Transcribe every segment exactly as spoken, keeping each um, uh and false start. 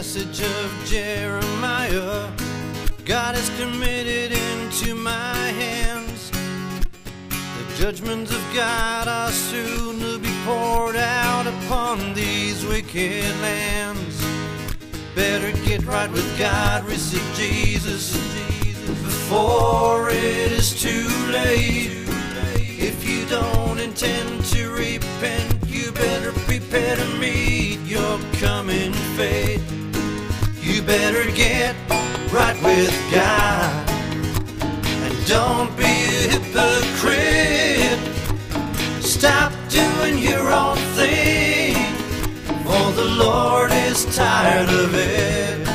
message of Jeremiah God has committed into my hands. The judgments of God are soon to be poured out upon these wicked lands. Better get right with God, receive Jesus before it is too late. If you don't intend to repent, you better prepare to meet your coming fate. You better get right with God and don't be a hypocrite. Stop doing your own thing, for the Lord is tired of it.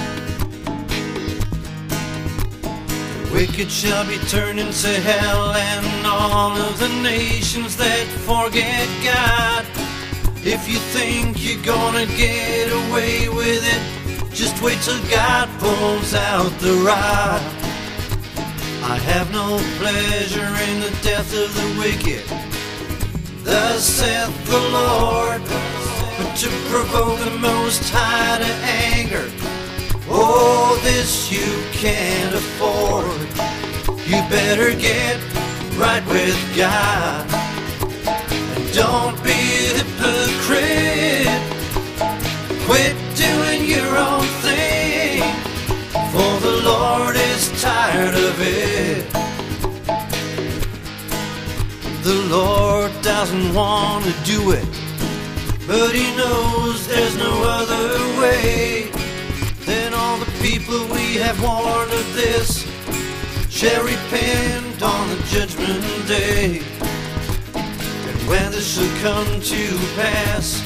The wicked shall be turned into hell, and all of the nations that forget God. If you think you're gonna get away with it, just wait till God pulls out the rod. I have no pleasure in the death of the wicked, thus saith the Lord, but to provoke the Most High to anger, oh, this you can't afford. You better get right with God and don't be a hypocrite. Quit doing your own thing, for the Lord is tired of it. The Lord doesn't want to do it, but He knows there's no other way. Then all the people we have warned of this shall repent on the judgment day. And when this shall come to pass,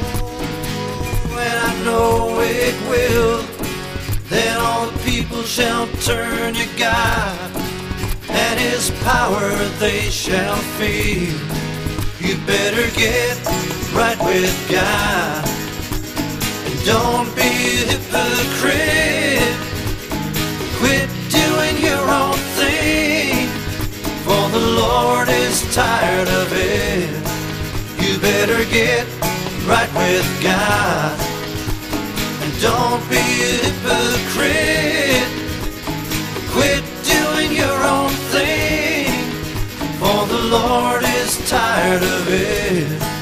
and I know it will, then all the people shall turn to God, and His power they shall feel. You better get right with God and don't be a hypocrite. Quit doing your own thing, for the Lord is tired of it. You better get right with God and don't be a hypocrite. Quit doing your own thing, for the Lord is tired of it.